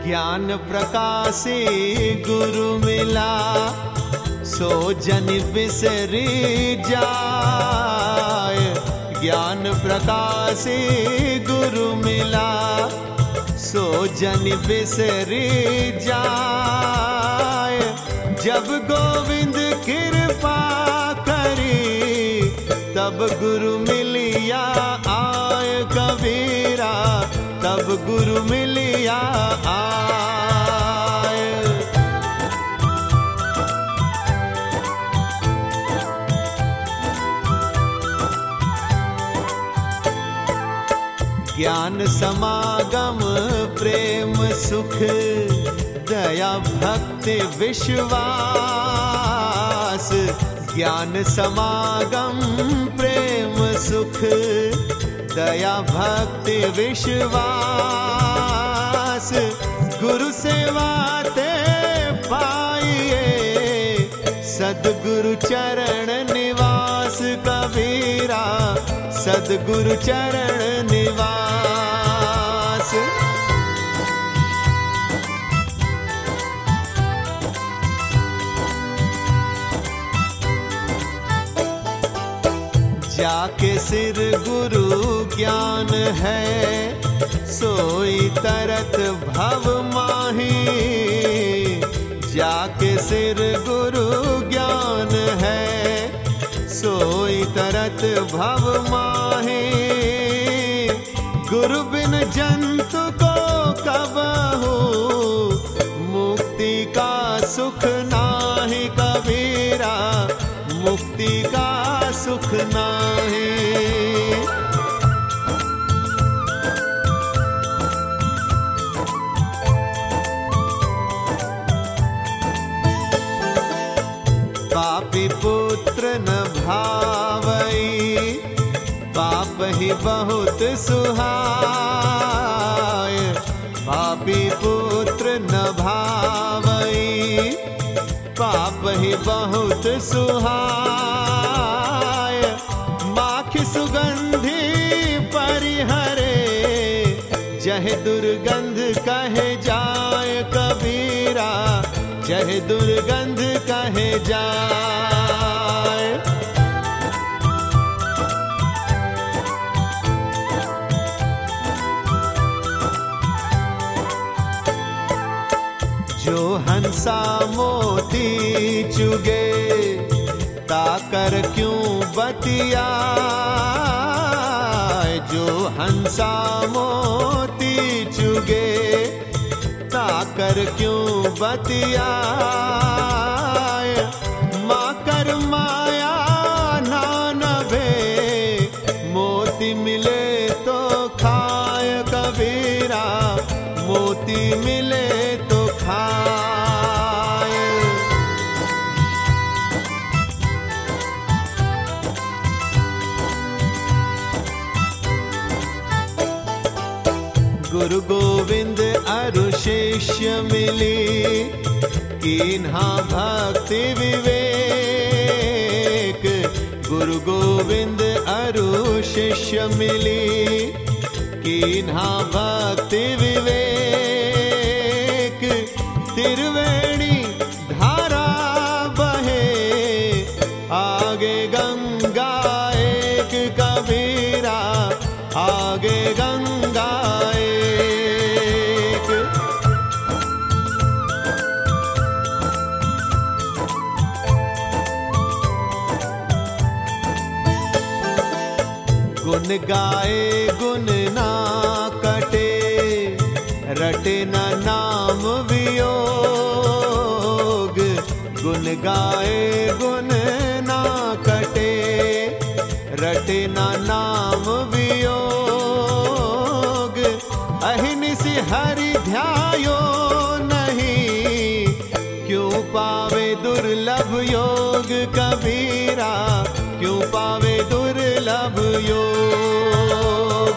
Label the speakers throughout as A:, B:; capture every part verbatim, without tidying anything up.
A: ज्ञान प्रकाशे गुरु मिला, सो जन बिसरी जाय। ज्ञान प्रकाशे गुरु मिला, सो जन बिसरी जाय। जब गोविंद कृपा करी, तब गुरु मिलिया आय कबीरा, तब गुरु मिलिया आय। ज्ञान समागम प्रेम सुख, दया भक्ति विश्वास। ज्ञान समागम प्रेम सुख, दया भक्ति विश्वास। गुरु सेवा ते पाइए, सद्गुरु चरण निवास कबीरा, सद्गुरु चरण निवास। जाके सिर गुरु ज्ञान है, सोई तरत भव माही। जाके सिर गुरु ज्ञान है, सोई तरत भव माही। गुरु बिन जंतु को कबहू, मुक्ति का सुख नाही कबीरा, मुक्ति का सुख नाही। पापी पुत्र न भावई, पाप ही बहुत सुहाय। पापी पुत्र न भावई, पाप ही बहुत सुहाय। माखी सुगंधी परिहरे, जह दुर्गंध कहे जाय कबीरा, जह दुर्गंध कहे जाय। जो हंसा मोती चुगे, ताकर क्यों बतियाए। जो हंसा मोती चुगे, ताकर क्यों बतियाए। माकर माया नानबे, मोती मिले तो खाए कबीरा, मोती मिले तो खाए। गुरु गोविंद अरु शिष्य मिली, कीन्हा भक्ति विवेक। गुरु गोविंद अरु शिष्य मिली, कीन्हा भक्ति विवेक। त्रिवेणी धारा बहे, आगे गंगा एक कबीरा, आगे गंगा एक। गुन गाए गुन ना कटे, रटे न नाम वियोग। गुन गाए गुन ना कटे, रटे न नाम वियोग। अहिनिसि हरि ध्यायो नहीं, क्यों पावे दुर्लभ योग कबीरा, क्यों पावे दुर्लभ योग।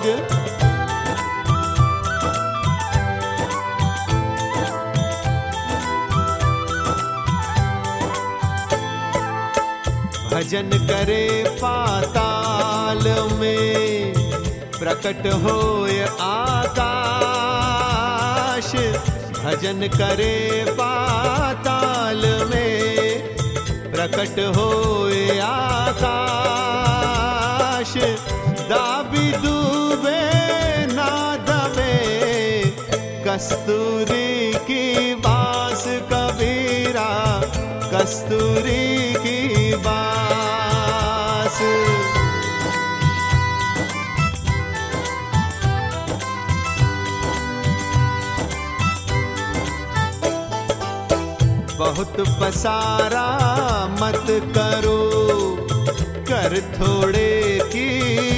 A: भजन करे पाताल में, प्रकट होय आकाश। भजन करे पाताल में, प्रकट होए आकाश, दाबी डूबे ना दबे, कस्तूरी की बास कबीरा, कस्तूरी की बास। बहुत पसारा मत करो, कर थोड़े की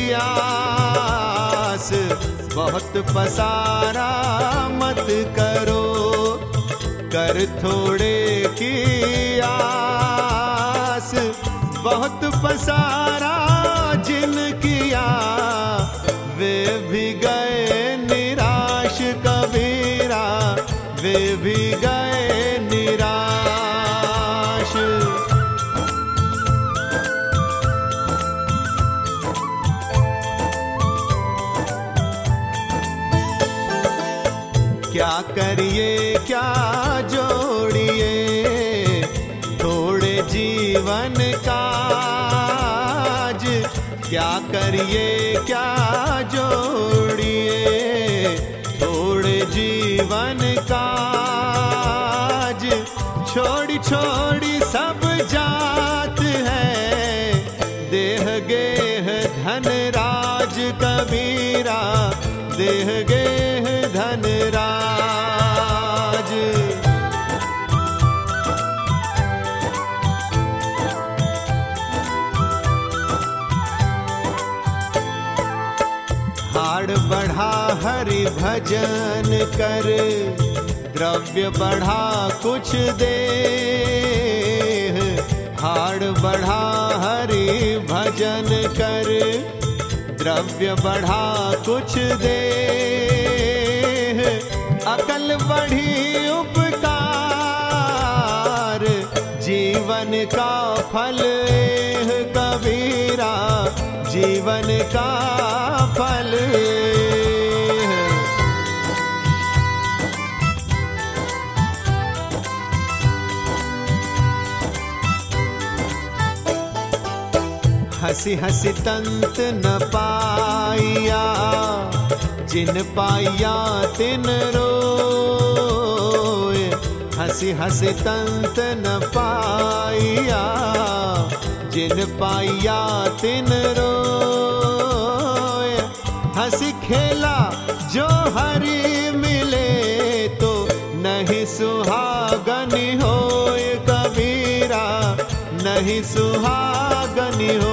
A: आस। बहुत पसारा मत करो, कर थोड़े की आस। बहुत पसारा जिन किया, वे भी गए निराश कबीरा, वे भी गए निराश। क्या करिए क्या जोड़िए, थोड़े जीवन काज। क्या करिए क्या जोड़िए, थोड़े जीवन काज। छोड़ी छोड़ी सब जात है, देह गेह धन राज कबीरा, देह गेह धन राज। हाड़ बढ़ा हरि भजन कर, द्रव्य बढ़ा कुछ दे। हाड़ बढ़ा हरि भजन कर, द्रव्य बढ़ा कुछ दे। अकल बढ़ी उपकार, जीवन का फल कबीरा, जीवन का फल। हंसी हंसी तंत न पाइया, जिन पाइया तिन रोए। हंसी हंसी तंत न पाइया, जिन पाइया तिन रोए। हंसी खेला जो हरि मिले, तो नहीं सुहागन होए कबीरा, नहीं सुहागन हो।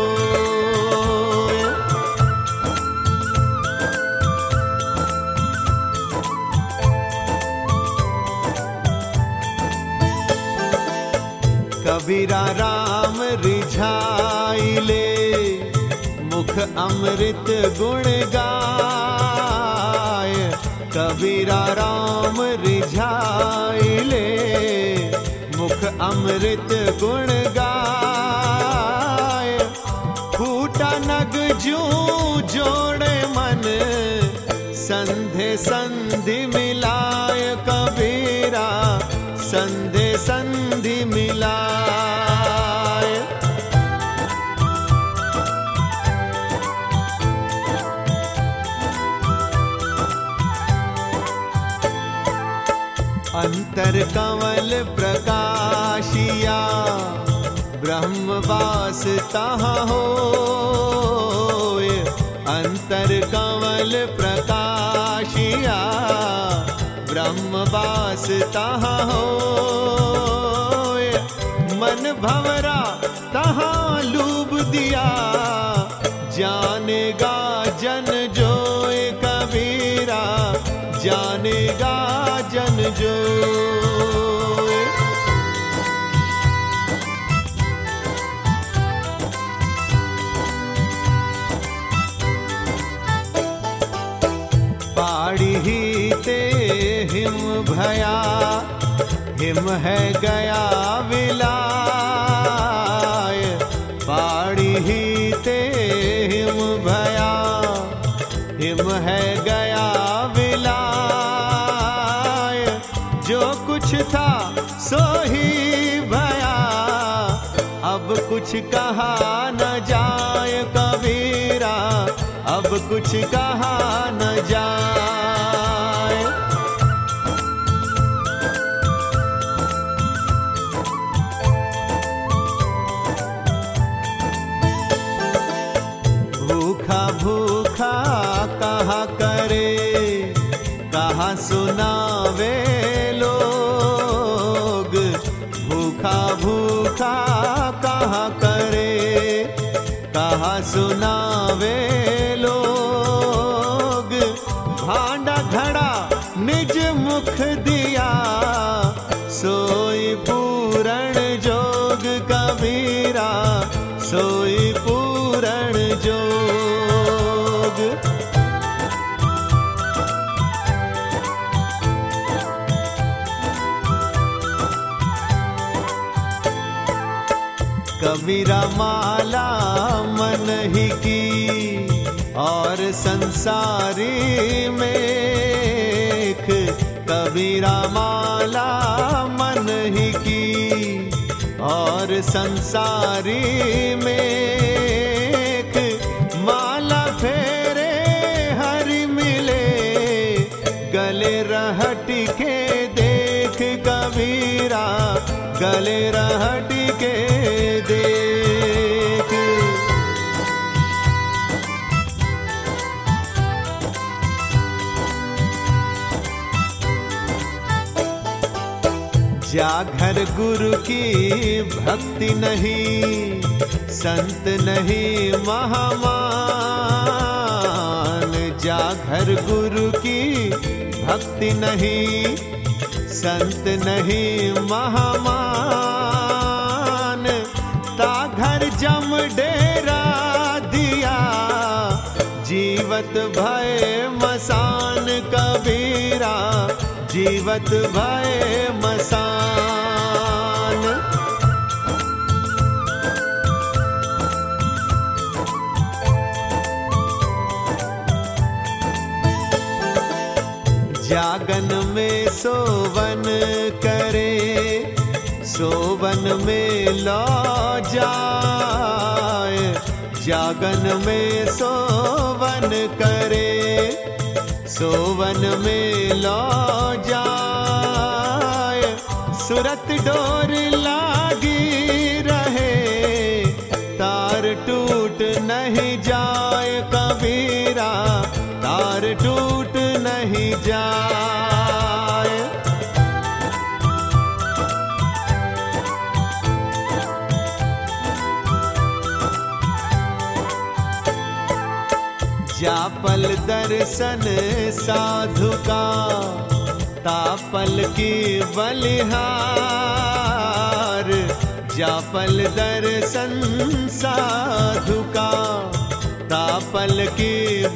A: कबीरा राम रिझाइले, मुख अमृत गुण गाय। कबीरा राम रिझाइले, मुख अमृत गुण गाय। फूटा नग जू जोड़े मन, संधे संधि मिलाय कबीरा, संधे संधि मिलाय। अंतर कमल प्रकाशिया, ब्रह्मवास तहाँ होए। अंतर कमल प्रकाशिया, ब्रह्मवास तहाँ होए। मन भंवरा तहाँ लूब दिया, जानेगा जन जोए कबीरा, जानेगा जन जोए। पाड़ी ही ते हिम भया, हिम है गया विलाय। पाड़ी ही ते हिम भया, हिम है गया विलाय। कुछ कहा न जाए कबीरा, अब कुछ कहा न जाए। भूखा भूखा कहा करे, कहा सुनावे लोग। भूखा भूखा कहा करे, कहा सुनावे लोग। भांडा घड़ा निज मुख दिया, सोई पूरण जोग कबीरा, सोई पूरण जोग। कबीरा माला मन ही की, और संसारी मेख। कबीरा माला मन ही की, और संसारी मेख। माला फेरे हरि मिले, गले रहट के देख कबीरा, गले रहट के देख। जा घर गुरु की भक्ति नहीं, संत नहीं महामान। जा घर गुरु की भक्ति नहीं, संत नहीं महामान। ता घर जम डेरा दिया, जीवत भय मसान कबीरा, जीवत भय मसान। जागन में सोवन करे, सोवन में लौ जाए। जागन में सोवन करे, सोवन में लौ जाए। सुरत डोर लागी रहे, तार टूट नहीं जाए कबीरा, तार टूट नहीं जाए। जापल दर्शन साधु का, तापल की बलिहार। जापल दर्शन साधु का, तापल की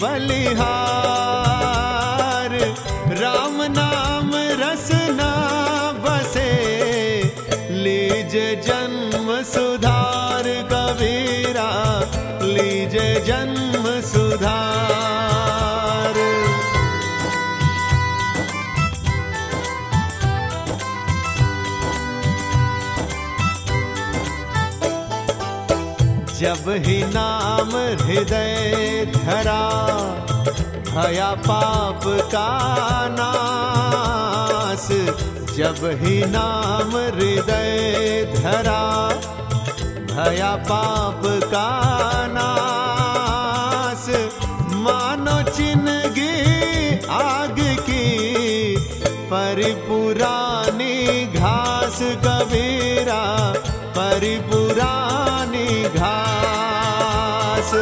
A: बलिहार। राम नाम रसना बसे, लीजे जन्म सुधार कबीरा, लीजे जन्म सुधार। जब ही नाम हृदय धरा, भया पाप का नाश। जब ही नाम हृदय धरा, भया पाप का नाश। मानो चिन्हगी आग की, परिपुरानी घास कबीरा, परिपुरानी घास।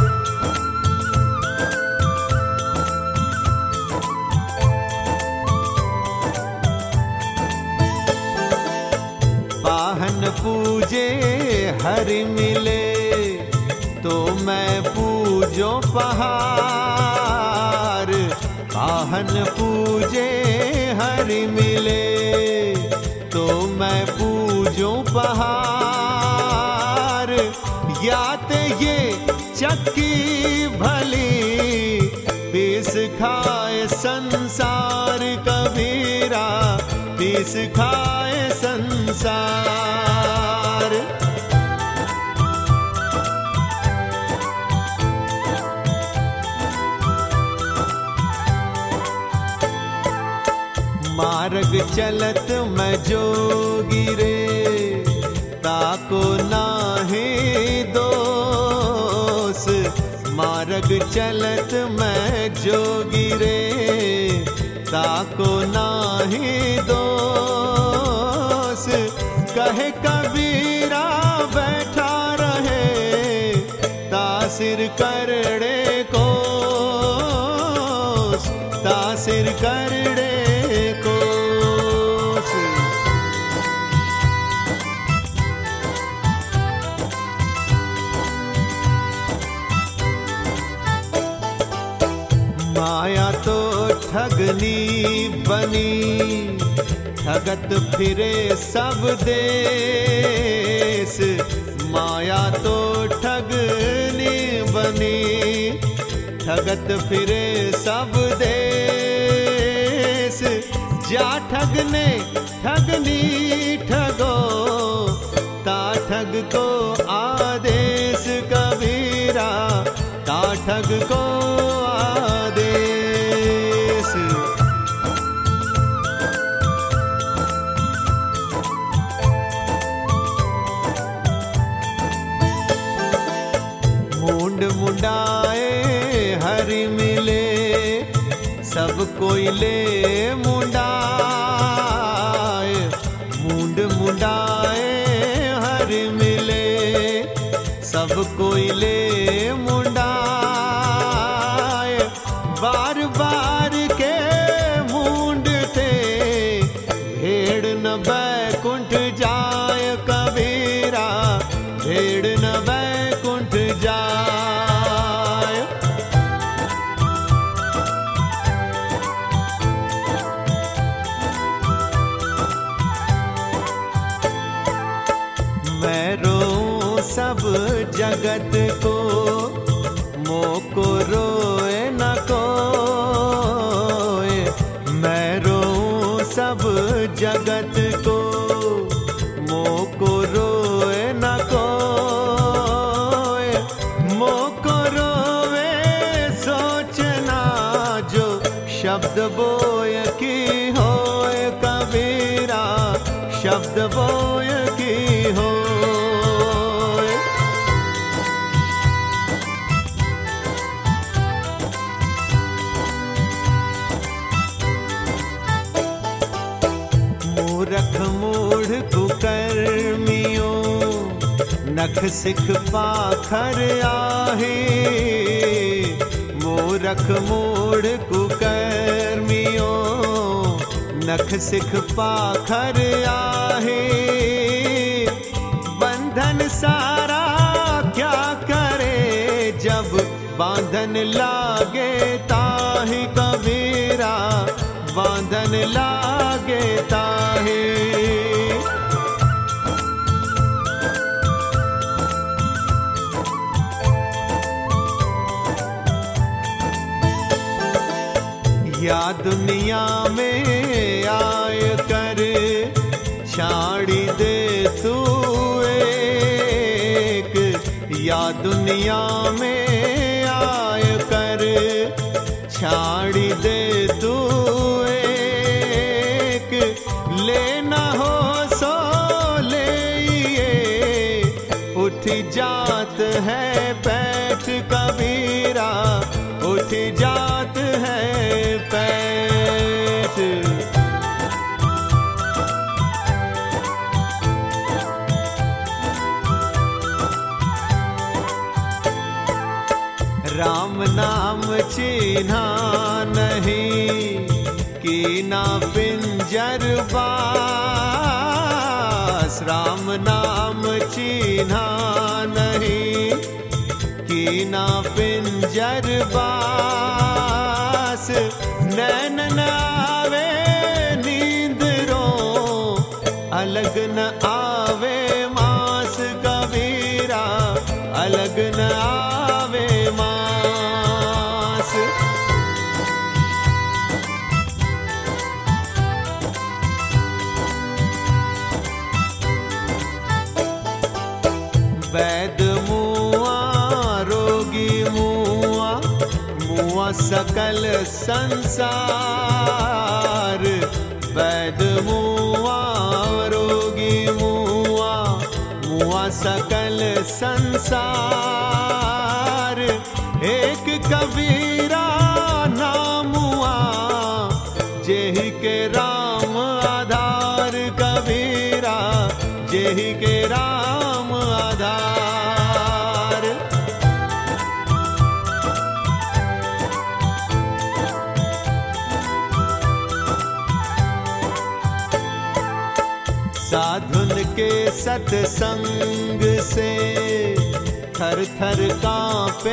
A: पाहन पूजे हरि मिले, तो मैं पूजो पहाड़। पाहन पूजे हरि मिले, तो मैं पूजो पहाड़। यात ये चक्की भली, पीस खाए संसार कबीरा, पीस खाए संसार। मार्ग चलत मैं जोगी रे, ताको नाहे दोष। मार्ग चलत मैं जोगी रे, ताको नाहे दोष। कहे कबीरा बैठा रहे, तासिर करड़े कोस, तासिर करड़े कोस। माया तो ठगनी बनी, ठगत फिरे सब देश। माया तो ठगनी बनी, ठगत फिरे सब देश। जा ठगने ठगनी ठगो, ता ठग को आदेश कबीरा, ता ठग को आदेश। मुंड मुंडाए हरि मिले, सब कोई ले मुंडाए। मुंड मुंडाए हरि मिले, सब कोई ले मुंडाए। बार बार के मुंड थे, भेड़ न बैकुंठ जाय कबीरा, भेड़ न बैकुंठ जाय। मैं रोऊं सब जगत को, मोको रोए न कोय। मैं रोऊं सब जगत को, मोको रोए न कोय। मोको रोवे सोचना, जो शब्द बोय की होय कबीरा, शब्द बोय की होय। मूरख मूढ़ कुकर्मियों, नख सिख पाखर आहे। मूरख मूढ़ कुकर्मियों, नख सिख पाखर आहे। बंधन सारा क्या करे, जब बांधन लागे ताहि कबीरा, बांधन लागे ताहि। या दुनिया में आय कर, छाड़ी दे तू एक। या दुनिया में आय कर, छाड़ी दे तू एक। लेना हो सो ले, उठ जात है पैठ कबीरा, उठ जात है पैठ। राम नाम चिन्हा नहीं, कीना पिंजर बास। राम नाम चिन्हा नहीं, कीना पिंजर बास। नैन न आवे नींद रो, अलग न आवे मास कबीरा, अलग न आवे मास। वैद मुआ रोगी मुआ, मुआ सकल संसार। वैद मुआ रोगी मुआ, मुआ सकल संसार। एक कबीरा नाम हुआ, जेहि के राम आधार। कबीरा जेहि के राम आधार। साधुन के सत्संग से थर थर कांपे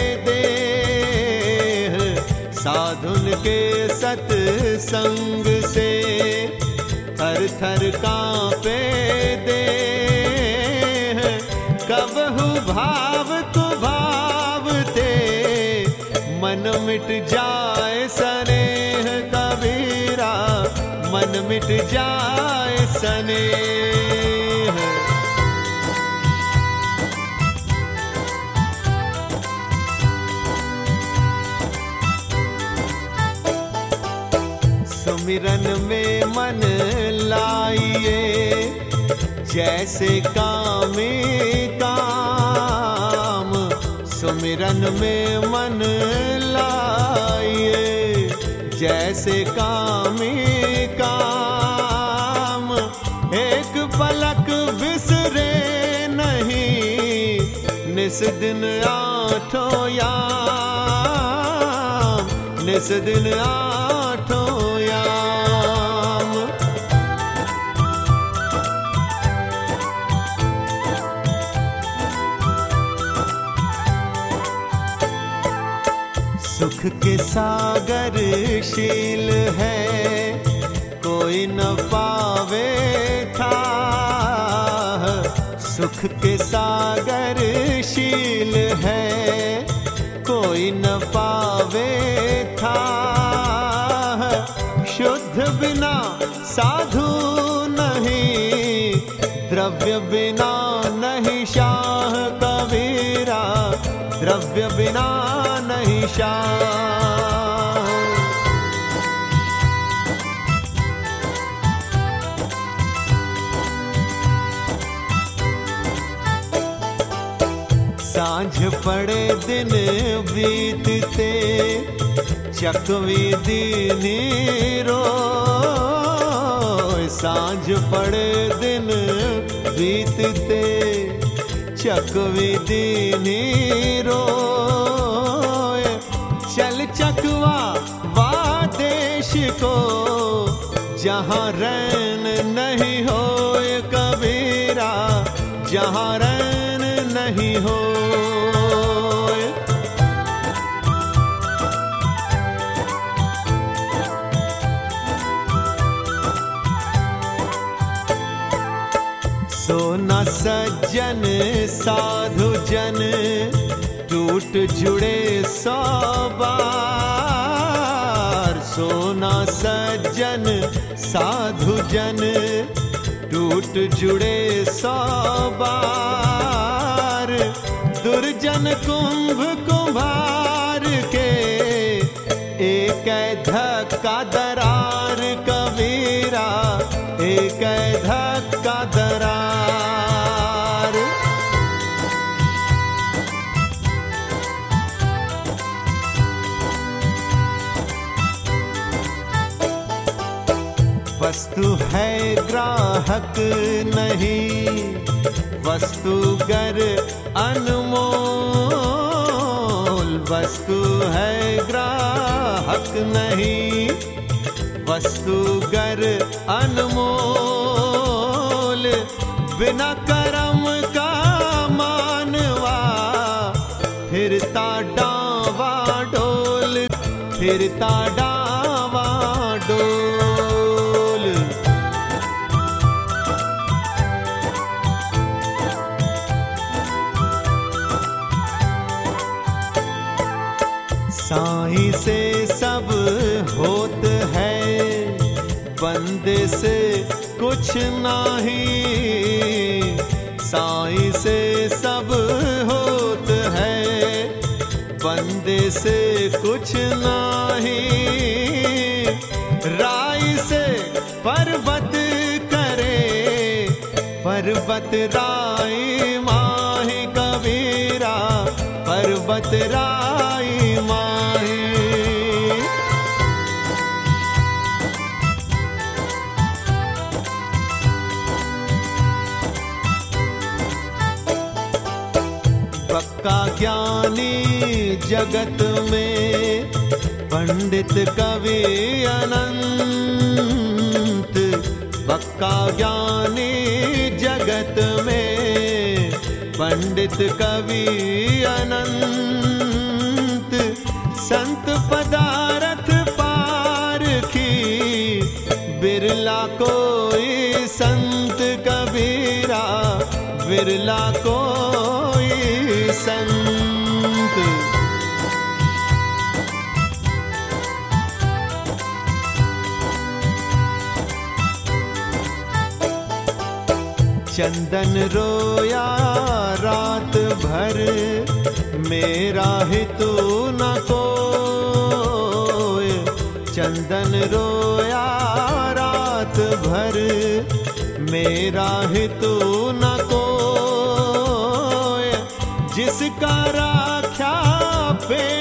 A: देह। साधुन के सत्संग से थर थर कांपे देह। कबहु भाव को भावते मन मिट जाए स्नेह। कबीरा मन मिट जाए स्नेह। सुमिरन में मन लाइए, जैसे कामे काम। सुमिरन में मन लाइए, जैसे कामे काम। एक पलक बिसरे नहीं, निस दिन आठों याम। निस दिन आठों याम। सुख के सागर शील है, कोई न पावे था। सुख के सागर शील है, कोई न पावे था। शुद्ध बिना साधु नहीं, द्रव्य बिना नहीं शाह। कबीरा द्रव्य बिना नहीं शाह। सांझ पड़े दिन बीतते, चकवी दीनी रोय। सांझ पड़े दिन बीतते, चकवी दीनी रोय। चल चकवा वा देश को, जहाँ रैन नहीं होए। कबीरा जहाँ रैन नहीं होए। सोना सज्जन साधु जन, टूट जुड़े सौ बार। सोना सज्जन साधु जन, टूट जुड़े सौ बार। दुर्जन कुंभ कुम्हार के, एक धक्का दरार। कबीरा एक धक्का दरार। वस्तु है ग्राहक नहीं, वस्तुगर अनमोल। वस्तु है ग्राहक नहीं, वस्तुगर अनमोल। बिना कर्म का मानवा, फिरता डावा डोल। फिरता डावा डोल। साईं से सब होत है, बंदे से कुछ नहीं। साईं से सब होत है, बंदे से कुछ नहीं। राई से पर्वत करे, पर्वत राई माही कबीरा, पर्वत राई माही। पक्का ज्ञानी जगत में, पंडित कवि अनंत, पक्का ज्ञानी जगत में, पंडित कवि अनंत। संत पदारथ पारखी, बिरला कोई संत कबीरा, बिरला कोई संत। चंदन रोया रात भर, मेरा हितू न कोय। चंदन रोया रात भर, मेरा हितू न कोय। जिसका राख्या पे